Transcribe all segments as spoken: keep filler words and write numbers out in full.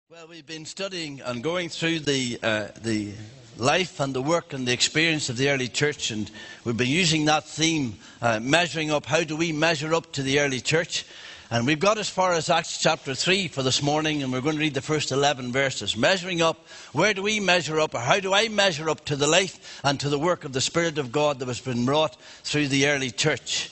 Well, we've been studying and going through the uh, the life and the work and the experience of the early church, and we've been using that theme, uh, measuring up. How do we measure up to the early church? And we've got as far as Acts chapter three for this morning, and we're going to read the first eleven verses. Measuring up, where do we measure up, or how do I measure up to the life and to the work of the Spirit of God that has been wrought through the early church?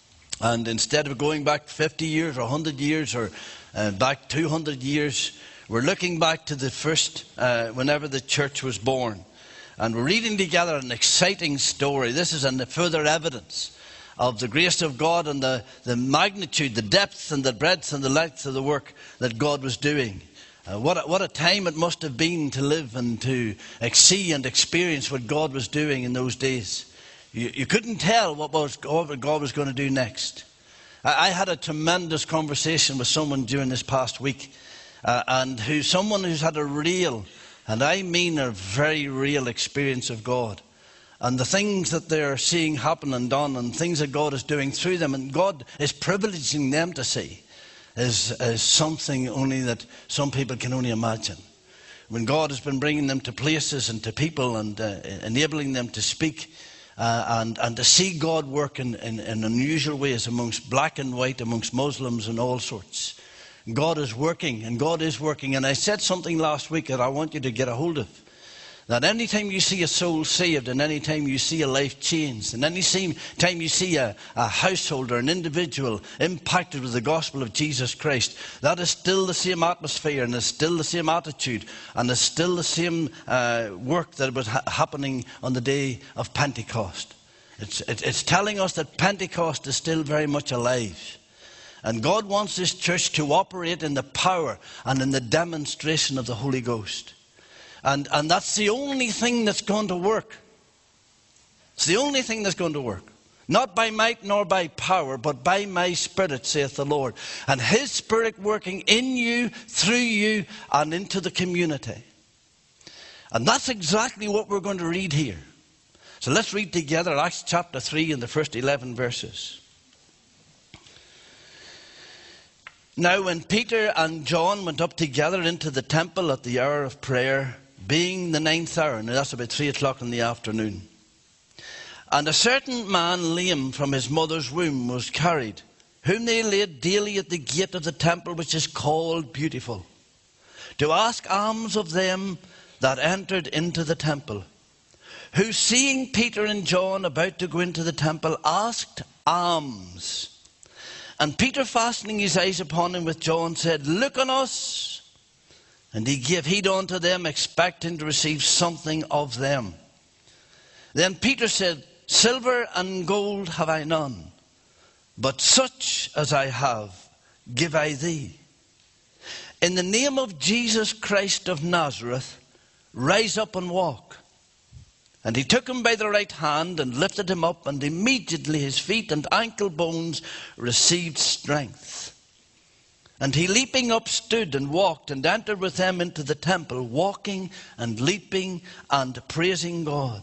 And instead of going back fifty years or one hundred years or uh, back two hundred years, we're looking back to the first, uh, whenever the church was born. And we're reading together an exciting story. This is an further evidence of the grace of God and the, the magnitude, the depth and the breadth and the length of the work that God was doing. Uh, what, a, what a time it must have been to live and to see and experience what God was doing in those days. You, you couldn't tell what, was, what God was going to do next. I, I had a tremendous conversation with someone during this past week. Uh, and who someone who's had a real, and I mean a very real experience of God. And the things that they're seeing happen and done, and things that God is doing through them, and God is privileging them to see, is, is something only that some people can only imagine. When God has been bringing them to places and to people and uh, enabling them to speak, uh, and, and to see God work in, in, in unusual ways amongst black and white, amongst Muslims and all sorts. God is working, and God is working. And I said something last week that I want you to get a hold of. That any time you see a soul saved, and any time you see a life changed, and any time you see a, a household or an individual impacted with the gospel of Jesus Christ, that is still the same atmosphere, and is still the same attitude, and is still the same uh, work that was ha- happening on the day of Pentecost. It's, it, it's telling us that Pentecost is still very much alive. And God wants this church to operate in the power and in the demonstration of the Holy Ghost. And, and that's the only thing that's going to work. It's the only thing that's going to work. Not by might nor by power, but by my Spirit, saith the Lord. And His Spirit working in you, through you, and into the community. And that's exactly what we're going to read here. So let's read together Acts chapter three and the first eleven verses. Now when Peter and John went up together into the temple at the hour of prayer, being the ninth hour, now that's about three o'clock in the afternoon, and a certain man lame from his mother's womb was carried, whom they laid daily at the gate of the temple, which is called Beautiful, to ask alms of them that entered into the temple, who seeing Peter and John about to go into the temple, asked alms. And Peter, fastening his eyes upon him with John, said, Look on us. And he gave heed unto them, expecting to receive something of them. Then Peter said, Silver and gold have I none, but such as I have give I thee. In the name of Jesus Christ of Nazareth, rise up and walk. And he took him by the right hand and lifted him up, and immediately his feet and ankle bones received strength. And he leaping up stood and walked and entered with them into the temple, walking and leaping and praising God.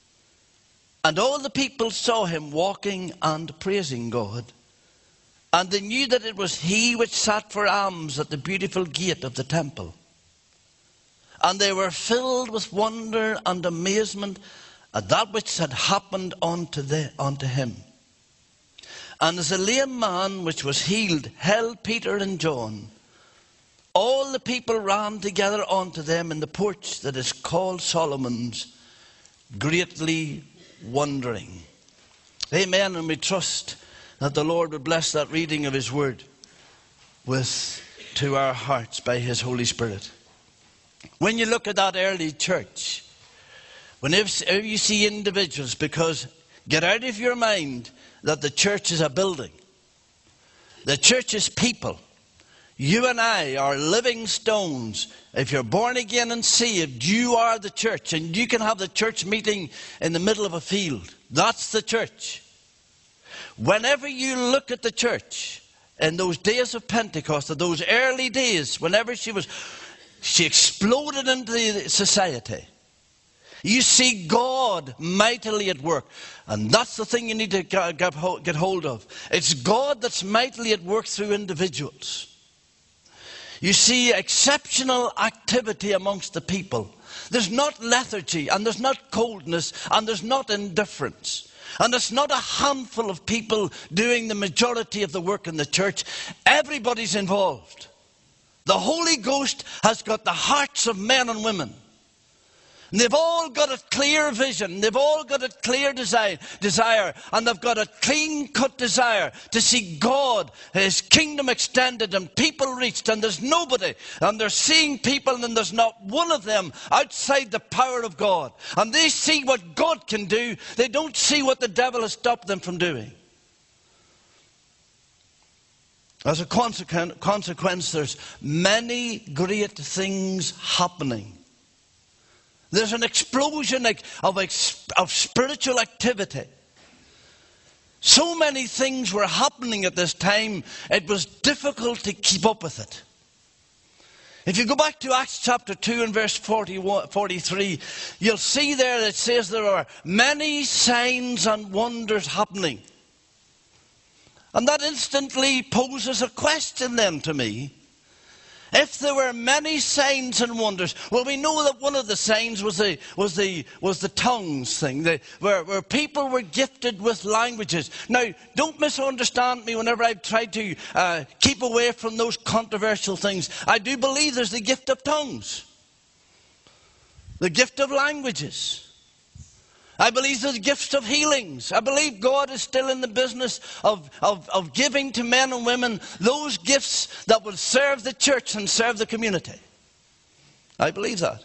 And all the people saw him walking and praising God. And they knew that it was he which sat for alms at the beautiful gate of the temple. And they were filled with wonder and amazement at that which had happened unto, the, unto him. And as a lame man which was healed held Peter and John, all the people ran together unto them in the porch that is called Solomon's, greatly wondering. Amen. And we trust that the Lord would bless that reading of His word with to our hearts by His Holy Spirit. When you look at that early church, whenever you see individuals, because get out of your mind that the church is a building. The church is people. You and I are living stones. If you're born again and saved, you are the church. And you can have the church meeting in the middle of a field. That's the church. Whenever you look at the church in those days of Pentecost, or those early days, whenever she was... She exploded into the society. You see God mightily at work. And that's the thing you need to get hold of. It's God that's mightily at work through individuals. You see exceptional activity amongst the people. There's not lethargy, and there's not coldness, and there's not indifference. And it's not a handful of people doing the majority of the work in the church. Everybody's involved. The Holy Ghost has got the hearts of men and women. And they've all got a clear vision. They've all got a clear desire, desire. And they've got a clean-cut desire to see God, His kingdom extended and people reached. And there's nobody. And they're seeing people and there's not one of them outside the power of God. And they see what God can do. They don't see what the devil has stopped them from doing. As a consequence, there's many great things happening. There's an explosion of, of spiritual activity. So many things were happening at this time, it was difficult to keep up with it. If you go back to Acts chapter two and verse forty-three, you'll see there it says there are many signs and wonders happening. And that instantly poses a question then to me. If there were many signs and wonders, well, we know that one of the signs was the was the was the tongues thing, the, where where people were gifted with languages. Now, don't misunderstand me. Whenever I've tried to uh, keep away from those controversial things, I do believe there's the gift of tongues, the gift of languages. I believe there's gifts of healings. I believe God is still in the business of, of, of giving to men and women those gifts that will serve the church and serve the community. I believe that.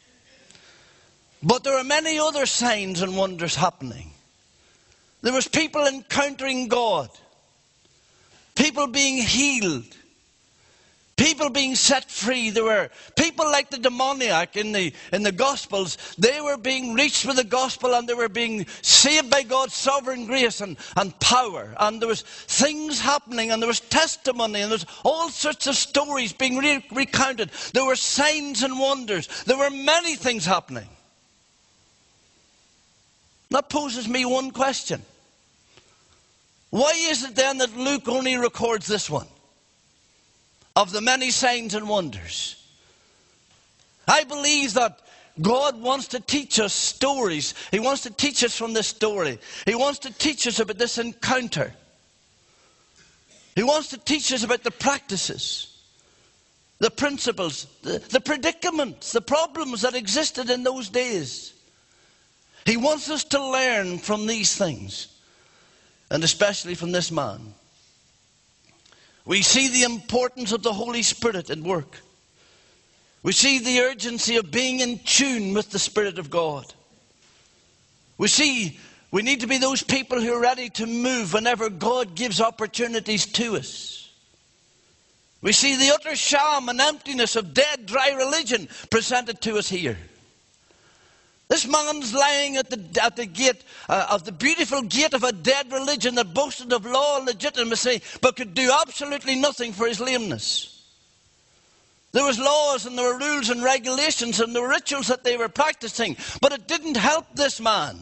But there are many other signs and wonders happening. There was people encountering God. People being healed. People being set free. There were people like the demoniac in the, in the Gospels. They were being reached with the gospel and they were being saved by God's sovereign grace and, and power. And there was things happening and there was testimony and there was all sorts of stories being re- recounted. There were signs and wonders. There were many things happening. That poses me one question. Why is it then that Luke only records this one? Of the many signs and wonders. I believe that God wants to teach us stories. He wants to teach us from this story. He wants to teach us about this encounter. He wants to teach us about the practices, the principles, the, the predicaments, the problems that existed in those days. He wants us to learn from these things, and especially from this man. We see the importance of the Holy Spirit at work. We see the urgency of being in tune with the Spirit of God. We see we need to be those people who are ready to move whenever God gives opportunities to us. We see the utter sham and emptiness of dead, dry religion presented to us here. This man's lying at the, at the gate uh, of the beautiful gate of a dead religion that boasted of law and legitimacy but could do absolutely nothing for his lameness. There was laws and there were rules and regulations and there were rituals that they were practicing, but it didn't help this man.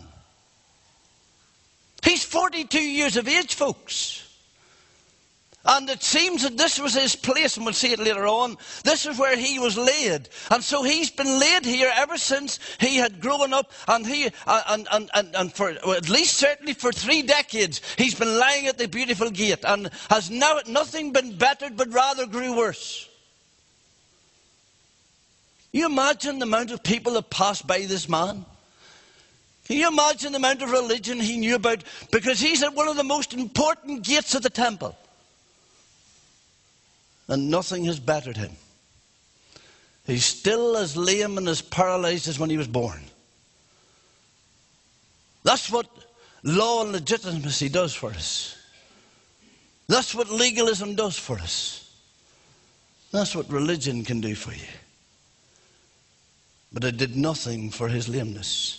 He's forty-two years of age, folks. And it seems that this was his place, and we'll see it later on. This is where he was laid. And so he's been laid here ever since he had grown up. And he, uh, and, and, and, and for well, at least certainly for three decades, he's been lying at the beautiful gate. And has now nothing been bettered, but rather grew worse. Can you imagine the amount of people that passed by this man? Can you imagine the amount of religion he knew about? Because he's at one of the most important gates of the temple. And nothing has bettered him. He's still as lame and as paralyzed as when he was born. That's what law and legitimacy does for us. That's what legalism does for us. That's what religion can do for you. But it did nothing for his lameness.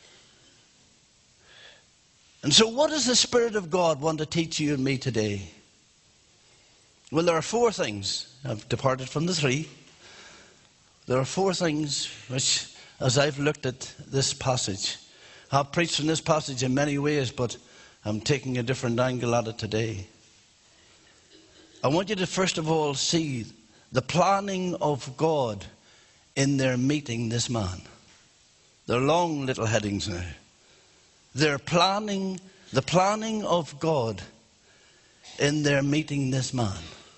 And so what does the Spirit of God want to teach you and me today? Well, there are four things. I've departed from the three. There are four things which, as I've looked at this passage, I've preached from this passage in many ways, but I'm taking a different angle at it today. I want you to first of all see the planning of God in their meeting this man. They're long little headings now. They're planning, the planning of God in their meeting this man.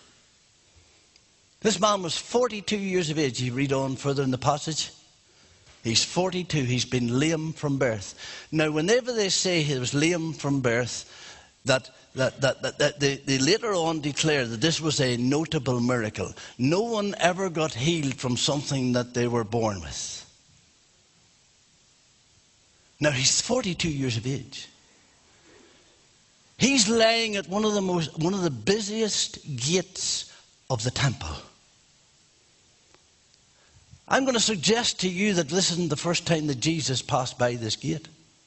This man was forty-two years of age. You read on further in the passage. He's forty-two. He's been lame from birth. Now, whenever they say he was lame from birth, that, that, that, that, that they, they later on declare that this was a notable miracle. No one ever got healed from something that they were born with. Now, he's forty-two years of age. He's laying at one of the most, one of the busiest gates of the temple. I'm going to suggest to you that this isn't the first time that Jesus passed by this gate.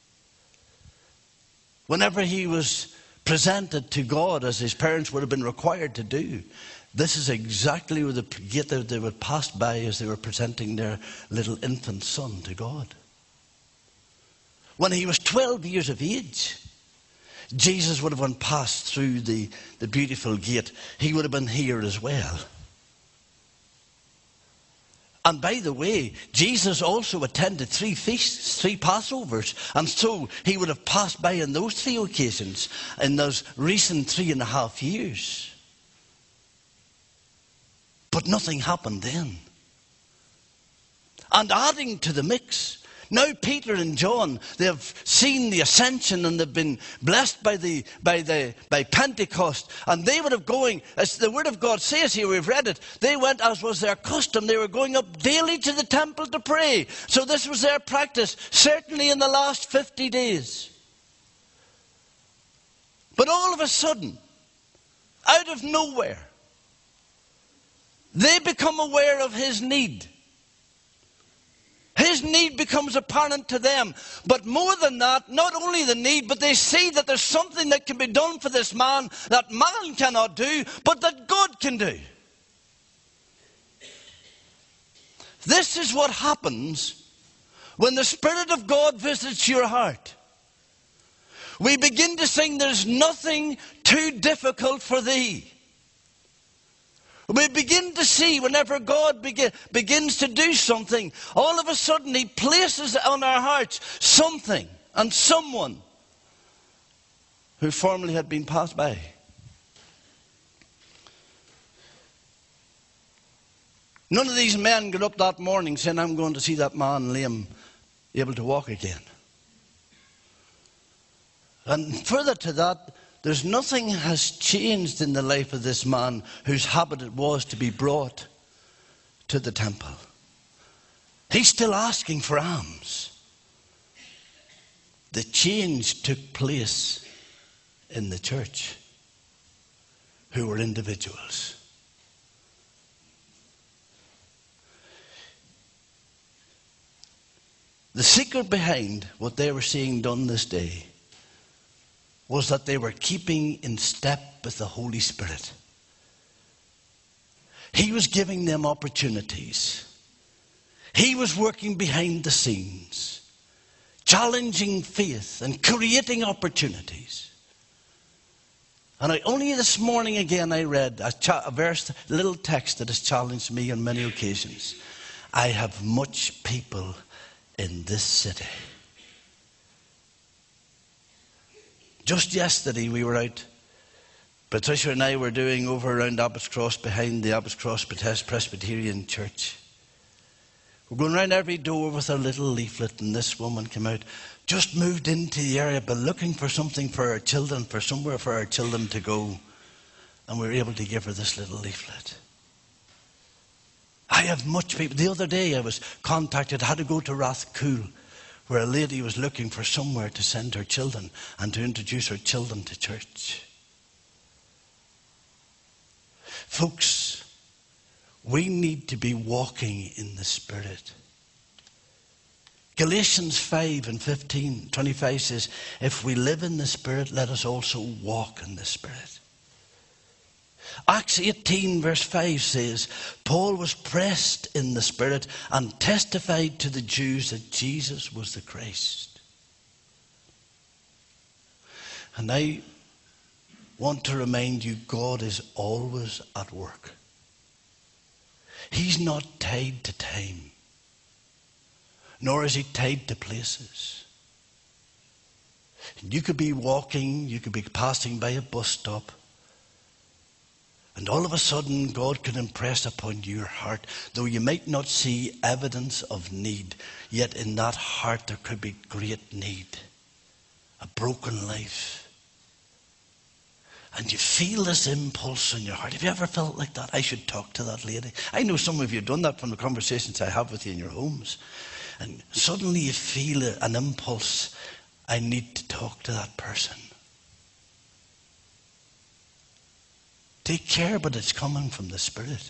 Whenever he was presented to God, as his parents would have been required to do, this is exactly where the gate that they would pass by as they were presenting their little infant son to God. When he was twelve years of age, Jesus would have been passed through the, the beautiful gate. He would have been here as well. And by the way, Jesus also attended three feasts, three Passovers. And so he would have passed by on those three occasions in those recent three and a half years. But nothing happened then. And adding to the mix, now Peter and John, they have seen the ascension and they've been blessed by the by the by Pentecost, and they would have going, as the word of God says here, we've read it, they went as was their custom. They were going up daily to the temple to pray. So this was their practice, certainly in the last fifty days. But all of a sudden, out of nowhere, they become aware of his need. His need becomes apparent to them. But more than that, not only the need, but they see that there's something that can be done for this man that man cannot do, but that God can do. This is what happens when the Spirit of God visits your heart. We begin to sing, "There's nothing too difficult for thee." We begin to see whenever God begin, begins to do something, all of a sudden he places on our hearts something and someone who formerly had been passed by. None of these men got up that morning saying, "I'm going to see that man lame, able to walk again." And further to that, there's nothing has changed in the life of this man whose habit it was to be brought to the temple. He's still asking for alms. The change took place in the church, who were individuals. The secret behind what they were seeing done this day was that they were keeping in step with the Holy Spirit. He was giving them opportunities. He was working behind the scenes, challenging faith and creating opportunities. And I, only this morning again I read a, cha- a verse, a little text that has challenged me on many occasions. I have much people in this city. Just yesterday we were out, Patricia and I were doing over around Abbots Cross, behind the Abbots Cross Presbyterian Church. We're going round every door with a little leaflet, and this woman came out, just moved into the area, but looking for something for her children, for somewhere for her children to go. And we were able to give her this little leaflet. I have much people. The other day I was contacted, I had to go to Rathcoole, where a lady was looking for somewhere to send her children and to introduce her children to church. Folks, we need to be walking in the Spirit. Galatians five and fifteen, twenty-five says, if we live in the Spirit, let us also walk in the Spirit. Acts eighteen verse five says, Paul was pressed in the Spirit and testified to the Jews that Jesus was the Christ. And I want to remind you, God is always at work. He's not tied to time, nor is he tied to places. You could be walking, you could be passing by a bus stop, and all of a sudden God could impress upon your heart, though you might not see evidence of need, yet in that heart there could be great need, a broken life. And you feel this impulse in your heart. Have you ever felt like that? I should talk to that lady. I know some of you have done that from the conversations I have with you in your homes. And suddenly you feel an impulse. I need to talk to that person. Take care, but it's coming from the Spirit.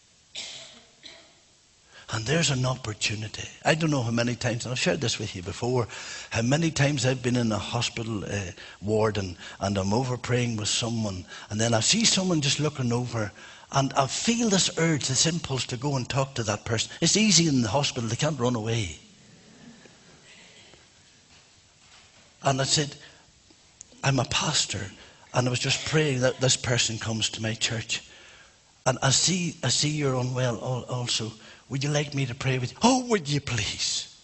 And there's an opportunity. I don't know how many times, and I've shared this with you before, how many times I've been in a hospital uh, ward and, and I'm over praying with someone, and then I see someone just looking over, and I feel this urge, this impulse to go and talk to that person. It's easy in the hospital, they can't run away. And I said, I'm a pastor, and I was just praying that this person comes to my church. And I see, I see you're unwell also. Would you like me to pray with you? Oh, would you please?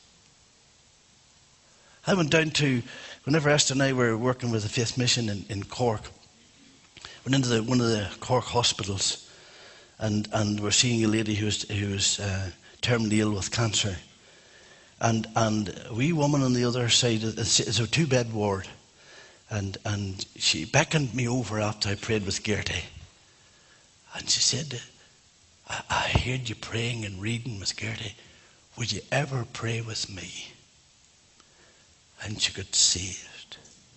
I went down to, whenever Esther and I were working with the Faith Mission in, in Cork, went into the, one of the Cork hospitals, and, and we're seeing a lady who was, who was uh, terminally ill with cancer. And, and a wee woman on the other side, it's a two-bed ward, and, and she beckoned me over after I prayed with Gertie. And she said, I, I heard you praying and reading with Gertie. Would you ever pray with me? And she got saved.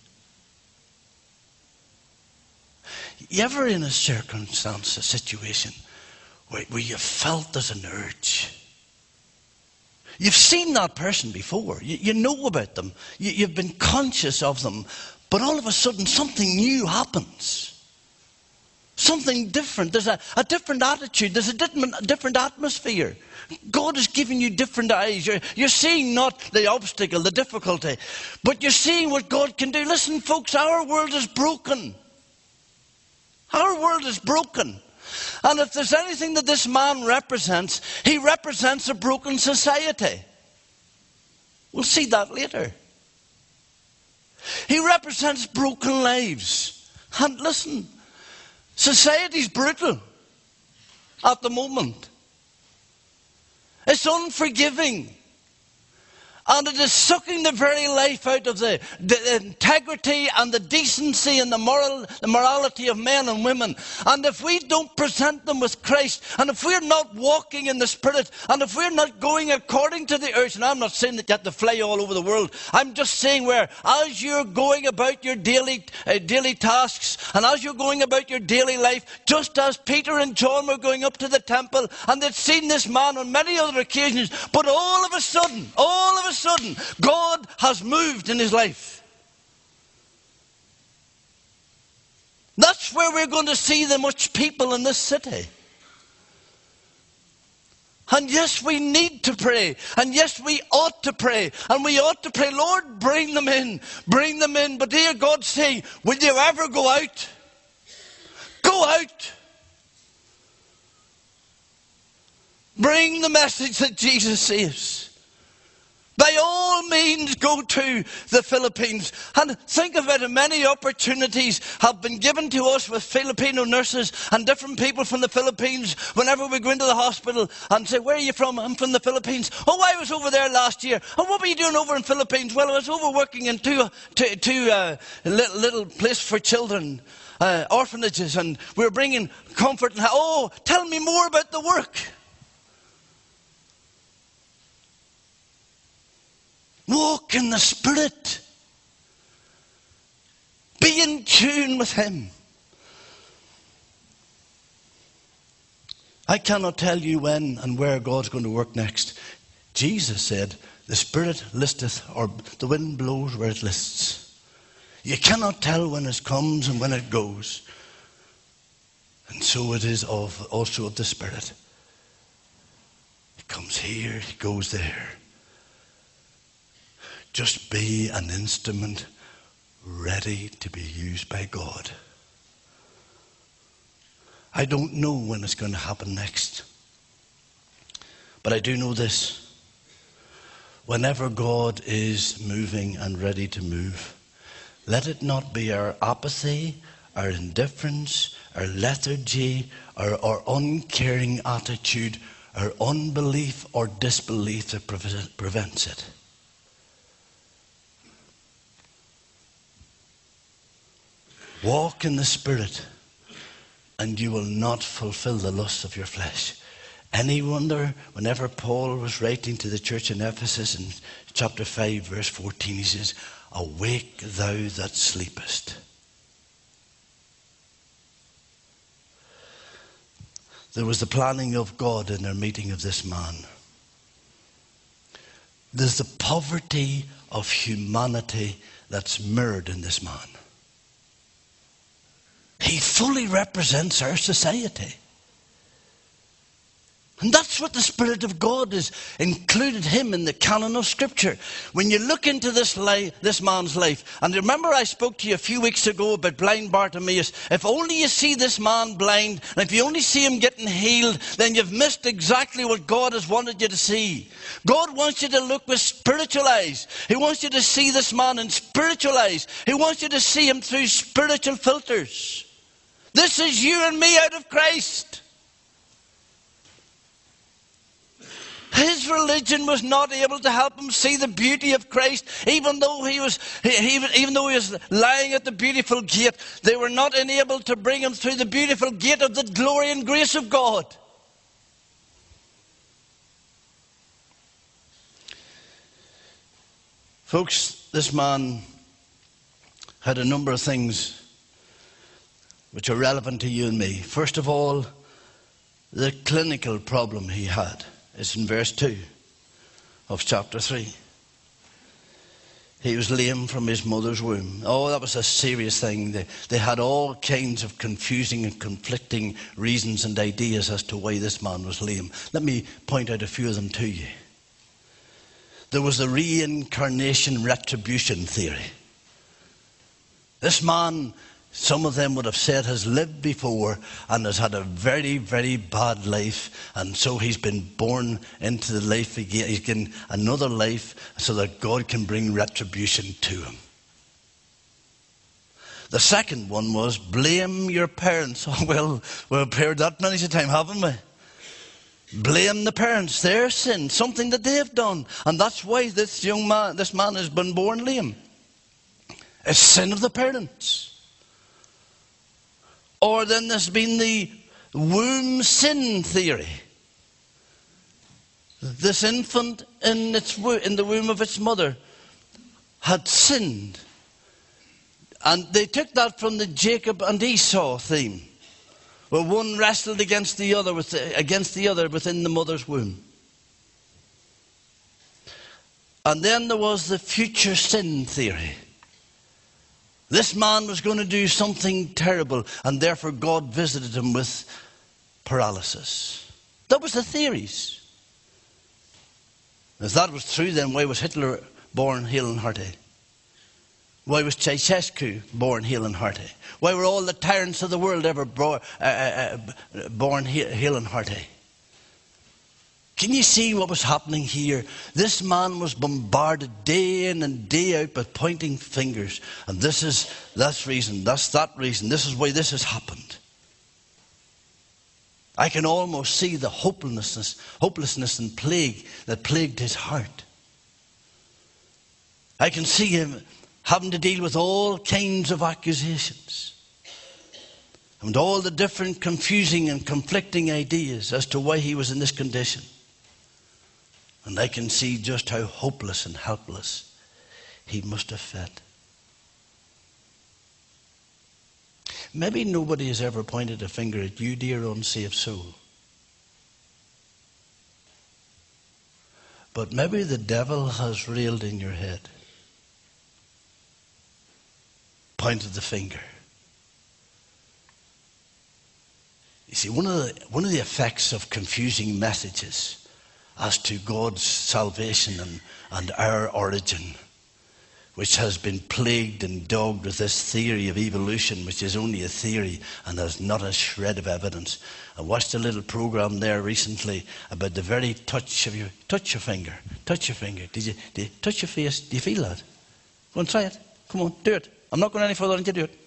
You ever in a circumstance, a situation, where, where you felt there's an urge? You've seen that person before. You, you know about them. You, you've been conscious of them. But all of a sudden, something new happens. Something different. There's a, a different attitude. There's a different, a different atmosphere. God is giving you different eyes. You're, you're seeing not the obstacle, the difficulty, but you're seeing what God can do. Listen, folks, our world is broken. Our world is broken. And if there's anything that this man represents, he represents a broken society. We'll see that later. He represents broken lives. And listen, society's brutal at the moment. It's unforgiving. And it is sucking the very life out of the, the integrity and the decency and the moral, the morality of men and women. And if we don't present them with Christ, and if we're not walking in the Spirit, and if we're not going according to the urge, and I'm not saying that you have to fly all over the world, I'm just saying where as you're going about your daily, uh, daily tasks, and as you're going about your daily life, just as Peter and John were going up to the temple, and they'd seen this man on many other occasions, but all of a sudden, all of a sudden, God has moved in his life. That's where we're going to see the much people in this city. And yes, we need to pray. And yes, we ought to pray. And we ought to pray, Lord, bring them in. Bring them in. But dear God, say, will you ever go out? Go out. Bring the message that Jesus saves. By all means, go to the Philippines. And think of it, many opportunities have been given to us with Filipino nurses and different people from the Philippines whenever we go into the hospital and say, where are you from? I'm from the Philippines. Oh, I was over there last year. And what were you doing over in Philippines? Well, I was over working in two, two, two uh, little, little place for children, uh, orphanages, and we were bringing comfort. And oh, tell me more about the work. Walk in the Spirit. Be in tune with Him. I cannot tell you when and where God's going to work next. Jesus said, the Spirit listeth, or the wind blows where it lists. You cannot tell when it comes and when it goes. And so it is of, also of the Spirit. It comes here, it goes there. Just be an instrument ready to be used by God. I don't know when it's going to happen next. But I do know this. Whenever God is moving and ready to move, let it not be our apathy, our indifference, our lethargy, our, our uncaring attitude, our unbelief or disbelief that pre- prevents it. Walk in the Spirit, and you will not fulfill the lusts of your flesh. Any wonder, whenever Paul was writing to the church in Ephesus in chapter five, verse fourteen, he says, "Awake thou that sleepest." There was the planning of God in their meeting of this man. There's the poverty of humanity that's mirrored in this man. He fully represents our society. And that's what the Spirit of God has included him in the canon of Scripture. When you look into this life, this man's life, and remember I spoke to you a few weeks ago about blind Bartimaeus. If only you see this man blind, and if you only see him getting healed, then you've missed exactly what God has wanted you to see. God wants you to look with spiritual eyes. He wants you to see this man in spiritual eyes. He wants you to see him through spiritual filters. This is you and me out of Christ. His religion was not able to help him see the beauty of Christ, even though he was, he, even though he was lying at the beautiful gate. They were not enabled to bring him through the beautiful gate of the glory and grace of God. Folks, this man had a number of things which are relevant to you and me. First of all, the clinical problem he had. It's in verse two of chapter three. He was lame from his mother's womb. Oh, that was a serious thing. They, they had all kinds of confusing and conflicting reasons and ideas as to why this man was lame. Let me point out a few of them to you. There was the reincarnation retribution theory. This man, some of them would have said, has lived before and has had a very, very bad life, and so he's been born into the life again. He's getting another life so that God can bring retribution to him. The second one was blame your parents. Oh, well, we've heard that many a time, haven't we? Blame the parents, their sin, something that they have done, and that's why this young man, this man has been born lame. It's sin of the parents. Or then there's been the womb sin theory. This infant in, its, in the womb of its mother had sinned. And they took that from the Jacob and Esau theme, where one wrestled against the other, with the, against the other within the mother's womb. And then there was the future sin theory. This man was going to do something terrible, and therefore God visited him with paralysis. That was the theories. If that was true, then why was Hitler born hale and hearty? Why was Ceausescu born hale and hearty? Why were all the tyrants of the world ever born, uh, uh, born hale and hearty? Can you see what was happening here? This man was bombarded day in and day out with pointing fingers. And this is that reason, that's that reason, this is why this has happened. I can almost see the hopelessness, hopelessness and plague that plagued his heart. I can see him having to deal with all kinds of accusations and all the different confusing and conflicting ideas as to why he was in this condition. And I can see just how hopeless and helpless he must have felt. Maybe nobody has ever pointed a finger at you, dear unsaved soul. But maybe the devil has railed in your head, pointed the finger. You see, one of the, one of the effects of confusing messages as to God's salvation and, and our origin, which has been plagued and dogged with this theory of evolution, which is only a theory and has not a shred of evidence. I watched a little program there recently about the very touch of your, touch your finger, touch your finger. Did you, did you touch your face? Do you feel that? Go and try it. Come on, do it. I'm not going any further than you do it.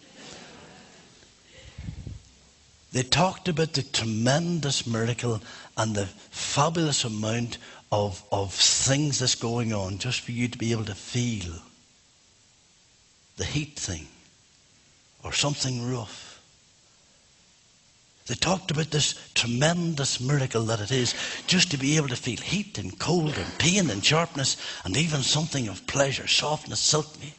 They talked about the tremendous miracle and the fabulous amount of, of things that's going on just for you to be able to feel the heat thing or something rough. They talked about this tremendous miracle that it is just to be able to feel heat and cold and pain and sharpness and even something of pleasure, softness, silky.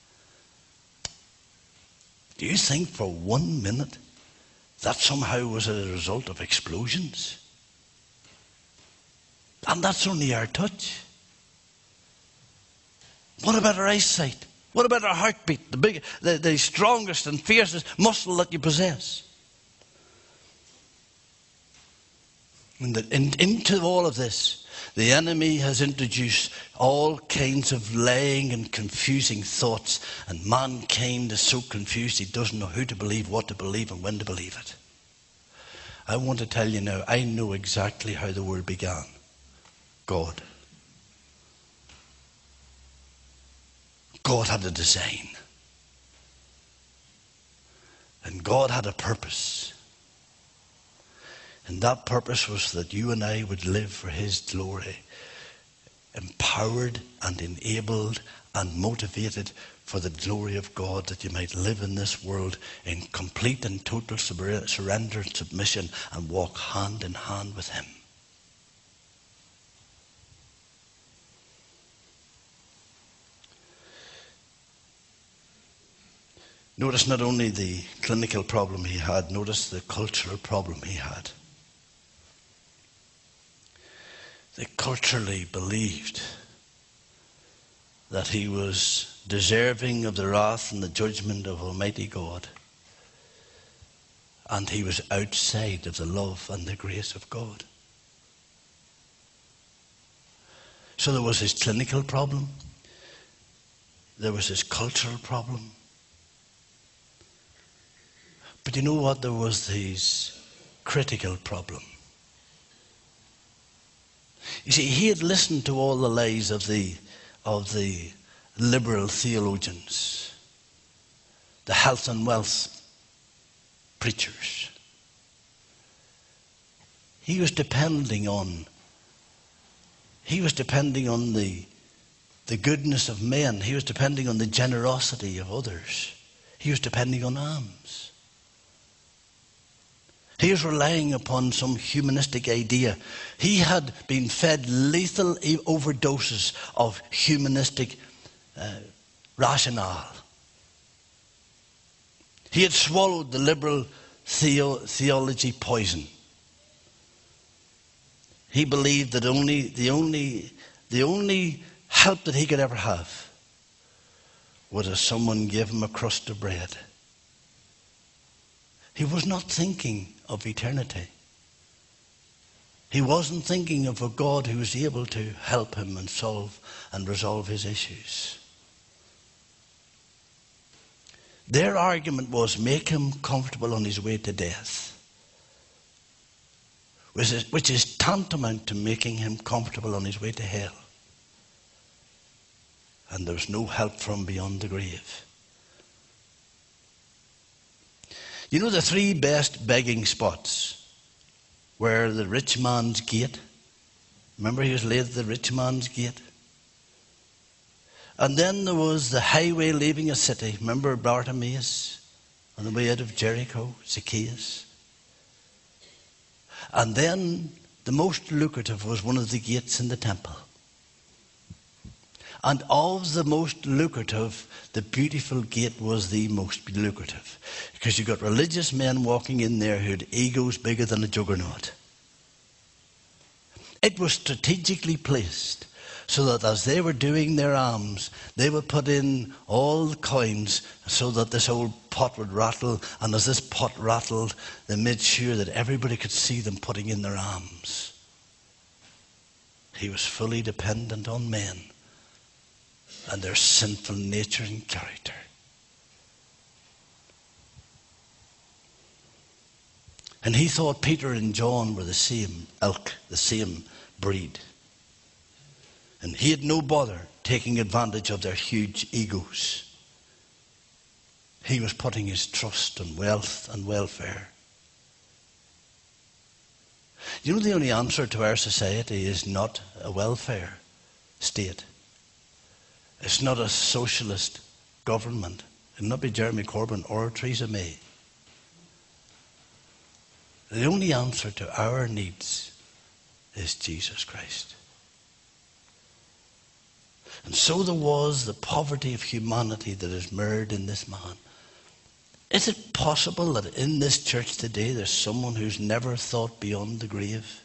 Do you think for one minute that somehow was a result of explosions? And that's only our touch. What about our eyesight? What about our heartbeat? The big, the, the strongest and fiercest muscle that you possess. And that in, into all of this, the enemy has introduced all kinds of lying and confusing thoughts, and mankind is so confused he doesn't know who to believe, what to believe, and when to believe it. I want to tell you now, I know exactly how the world began. God. God had a design. And God had a purpose. And that purpose was that you and I would live for His glory, empowered and enabled and motivated for the glory of God, that you might live in this world in complete and total surrender and submission and walk hand in hand with Him. Notice not only the clinical problem he had, notice the cultural problem he had. They culturally believed that he was deserving of the wrath and the judgment of Almighty God. And he was outside of the love and the grace of God. So there was his clinical problem. There was his cultural problem. But you know what? There was his critical problem. You see, he had listened to all the lies of the, of the liberal theologians, the health and wealth preachers. He was depending on, he was depending on the, the goodness of men. He was depending on the generosity of others. He was depending on alms. He was relying upon some humanistic idea. He had been fed lethal overdoses of humanistic uh, rationale. He had swallowed the liberal theo- theology poison. He believed that only the only the only help that he could ever have was if someone gave him a crust of bread. He was not thinking of eternity. He wasn't thinking of a God who was able to help him and solve and resolve his issues. Their argument was make him comfortable on his way to death, which is, which is tantamount to making him comfortable on his way to hell. And there's no help from beyond the grave. You know the three best begging spots were the rich man's gate. Remember, he was laid at the rich man's gate. And then there was the highway leaving a city. Remember Bartimaeus on the way out of Jericho, Zacchaeus. And then the most lucrative was one of the gates in the temple. And of the most lucrative, the beautiful gate was the most lucrative. Because you got religious men walking in there who had egos bigger than a juggernaut. It was strategically placed so that as they were doing their alms, they would put in all the coins so that this old pot would rattle. And as this pot rattled, they made sure that everybody could see them putting in their alms. He was fully dependent on men and their sinful nature and character. And he thought Peter and John were the same ilk, the same breed. And he had no bother taking advantage of their huge egos. He was putting his trust in wealth and welfare. You know, the only answer to our society is not a welfare state. It's not a socialist government. It'll not be Jeremy Corbyn or Theresa May. The only answer to our needs is Jesus Christ. And so there was the poverty of humanity that is mirrored in this man. Is it possible that in this church today there's someone who's never thought beyond the grave?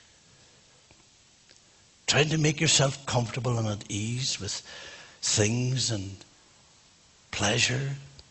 Trying to make yourself comfortable and at ease with things and pleasure.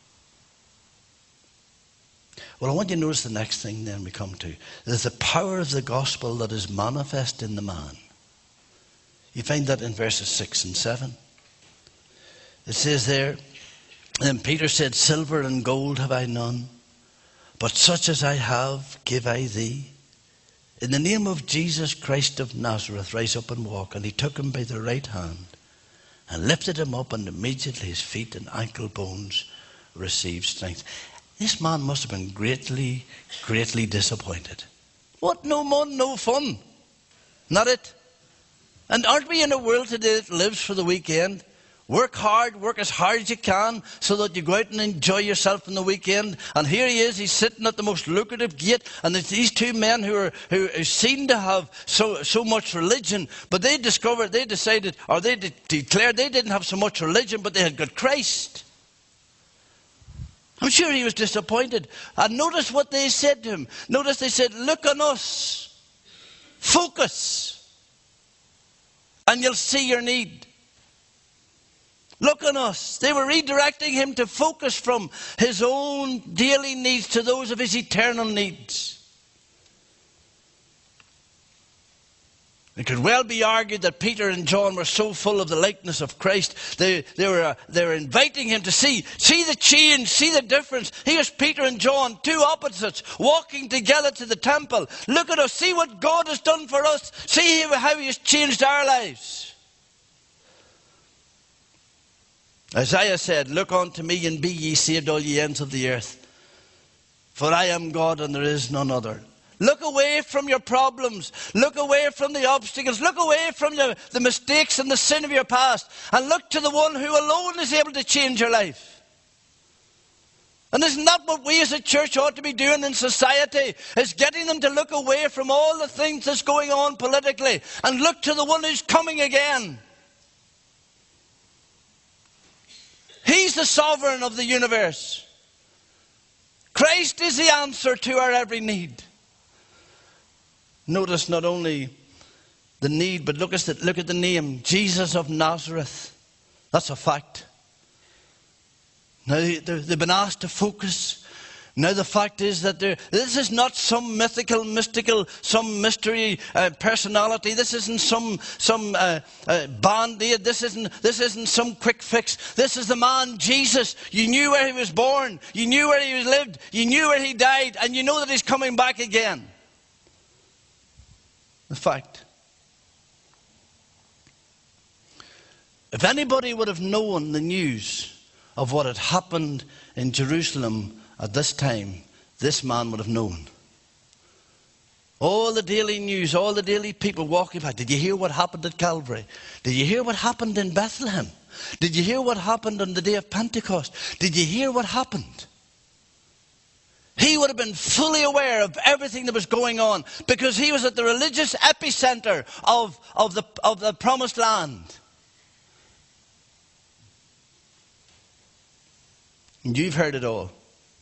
Well, I want you to notice the next thing then we come to. There's the power of the gospel that is manifest in the man. You find that in verses six and seven. It says there, then Peter said, silver and gold have I none, but such as I have give I thee. In the name of Jesus Christ of Nazareth, rise up and walk. And he took him by the right hand and lifted him up, and immediately his feet and ankle bones received strength. This man must have been greatly, greatly disappointed. What? No money, no fun. Not it. And aren't we in a world today that lives for the weekend? Work hard, work as hard as you can so that you go out and enjoy yourself on the weekend. And here he is, he's sitting at the most lucrative gate, and it's these two men who are who, who seem to have so so much religion, but they discovered, they decided, or they de- declared they didn't have so much religion, but they had got Christ. I'm sure he was disappointed. And notice what they said to him. Notice they said, look on us. Focus. And you'll see your need. Look on us. They were redirecting him to focus from his own daily needs to those of his eternal needs. It could well be argued that Peter and John were so full of the likeness of Christ, they, they, were, uh, they were inviting him to see, see the change, see the difference. Here's Peter and John, two opposites, walking together to the temple. Look at us, see what God has done for us. See how he has changed our lives. Isaiah said, look unto me and be ye saved, all ye ends of the earth. For I am God and there is none other. Look away from your problems. Look away from the obstacles. Look away from the, the mistakes and the sin of your past. And look to the one who alone is able to change your life. And isn't that what we as a church ought to be doing in society? Is getting them to look away from all the things that's going on politically and look to the one who's coming again. He's the sovereign of the universe. Christ is the answer to our every need. Notice not only the need, but look at the, look at the name, Jesus of Nazareth. That's a fact. Now they've been asked to focus. Now the fact is that this is not some mythical, mystical, some mystery uh, personality. This isn't some some uh, uh, band-aid. This isn't this isn't some quick fix. This is the man Jesus. You knew where he was born. You knew where he lived. You knew where he died, and you know that he's coming back again. The fact. If anybody would have known the news of what had happened in Jerusalem at this time, this man would have known. All the daily news, all the daily people walking by. Did you hear what happened at Calvary? Did you hear what happened in Bethlehem? Did you hear what happened on the day of Pentecost? Did you hear what happened? He would have been fully aware of everything that was going on because he was at the religious epicenter of, of, the, of the promised land. And you've heard it all.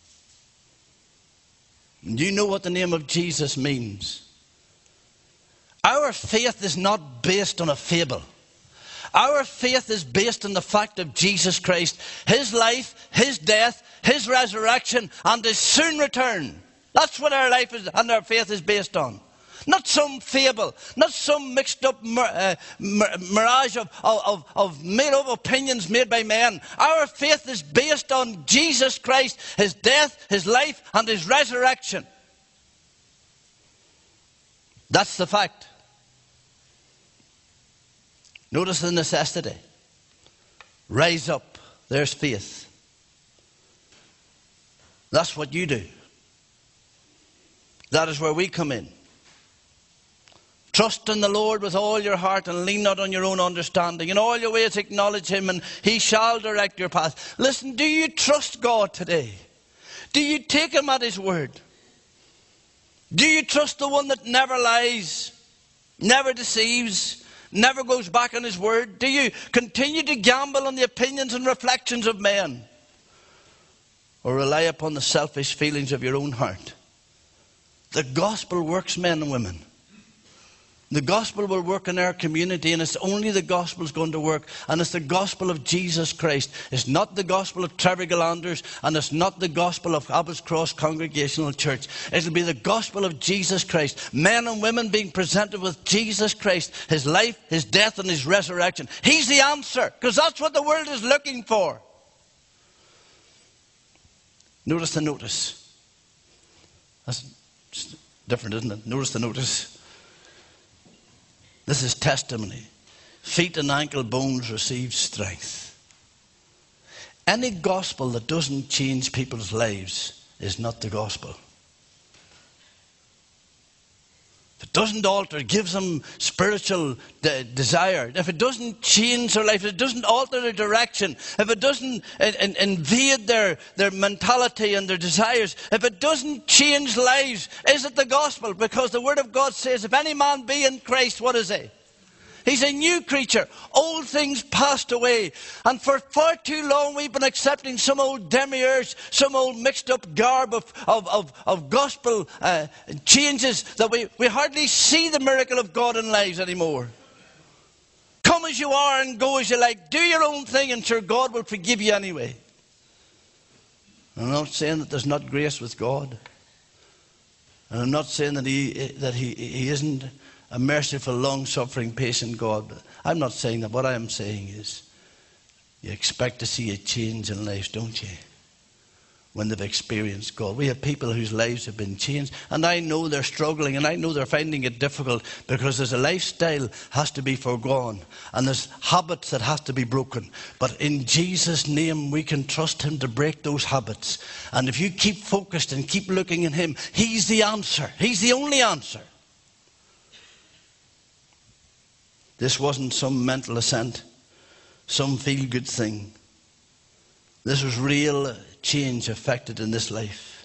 And you know what the name of Jesus means. Our faith is not based on a fable. Our faith is based on the fact of Jesus Christ, his life, his death, his resurrection, and his soon return. That's what our life is and our faith is based on. Not some fable, not some mixed up mir- uh, mir- mirage of, of, of made up opinions made by men. Our faith is based on Jesus Christ, his death, his life, and his resurrection. That's the fact. Notice the necessity. Rise up. There's faith. That's what you do. That is where we come in. Trust in the Lord with all your heart and lean not on your own understanding. In all your ways acknowledge him and he shall direct your path. Listen, do you trust God today? Do you take him at his word? Do you trust the one that never lies, never deceives, never goes back on his word? Do you continue to gamble on the opinions and reflections of men? Or rely upon the selfish feelings of your own heart? The gospel works, men and women. The gospel will work in our community, and it's only the gospel is going to work. And it's the gospel of Jesus Christ. It's not the gospel of Trevor Galanders, and it's not the gospel of Abbots Cross Congregational Church. It'll be the gospel of Jesus Christ. Men and women being presented with Jesus Christ, his life, his death, and his resurrection. He's the answer, because that's what the world is looking for. Notice the notice. That's different, isn't it? Notice the notice. This is testimony. Feet and ankle bones receive strength. Any gospel that doesn't change people's lives is not the gospel. If it doesn't alter, gives them spiritual de- desire, if it doesn't change their life, if it doesn't alter their direction, if it doesn't in- in- invade their, their mentality and their desires, if it doesn't change lives, is it the gospel? Because the Word of God says, if any man be in Christ, what is he? He's a new creature. Old things passed away. And for far too long we've been accepting some old demiurge, some old mixed up garb of, of, of, of gospel uh, changes that we, we hardly see the miracle of God in lives anymore. Come as you are and go as you like. Do your own thing and sure God will forgive you anyway. I'm not saying that there's not grace with God. And I'm not saying that he, that he, he isn't a merciful, long-suffering, patient God. I'm not saying that. What I am saying is, you expect to see a change in lives, don't you? When they've experienced God. We have people whose lives have been changed. And I know they're struggling, and I know they're finding it difficult, because there's a lifestyle has to be foregone. And there's habits that have to be broken. But in Jesus' name, we can trust him to break those habits. And if you keep focused and keep looking at him, he's the answer. He's the only answer. This wasn't some mental assent, some feel-good thing. This was real change affected in this life.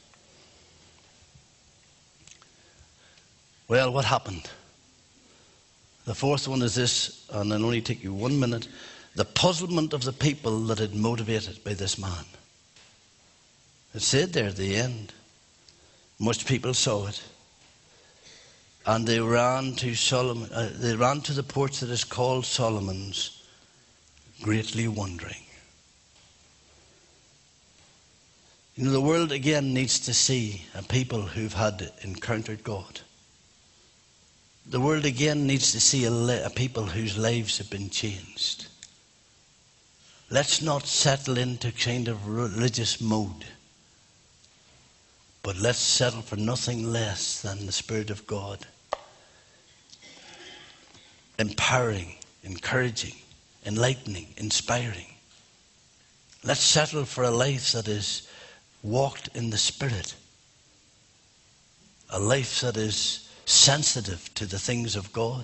Well, what happened? The fourth one is this, and I'll only take you one minute. The puzzlement of the people that had motivated by this man. It said there at the end. Most people saw it. And they ran to Solomon. Uh, they ran to the porch that is called Solomon's, greatly wondering. You know, the world again needs to see a people who've had encountered God. The world again needs to see a, li- a people whose lives have been changed. Let's not settle into kind of religious mode, but let's settle for nothing less than the Spirit of God. Empowering, encouraging, enlightening, inspiring. Let's settle for a life that is walked in the Spirit. A life that is sensitive to the things of God.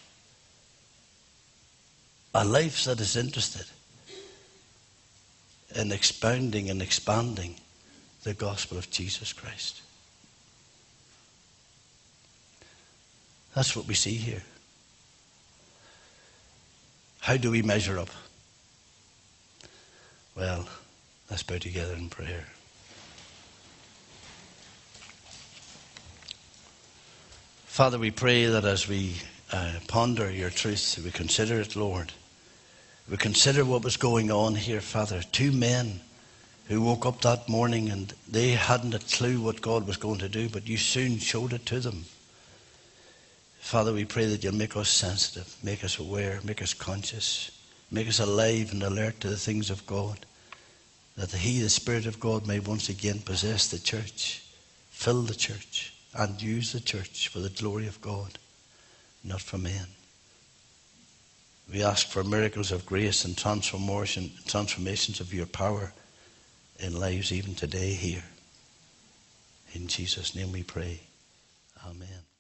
A life that is interested in expounding and expanding the gospel of Jesus Christ. That's what we see here. How do we measure up? Well, let's bow together in prayer. Father, we pray that as we uh, ponder your truth, we consider it, Lord. We consider what was going on here, Father. Two men who woke up that morning and they hadn't a clue what God was going to do, but you soon showed it to them. Father, we pray that you'll make us sensitive, make us aware, make us conscious, make us alive and alert to the things of God, that he, the Spirit of God, may once again possess the church, fill the church, and use the church for the glory of God, not for men. We ask for miracles of grace and transformation, transformations of your power in lives even today here. In Jesus' name we pray. Amen.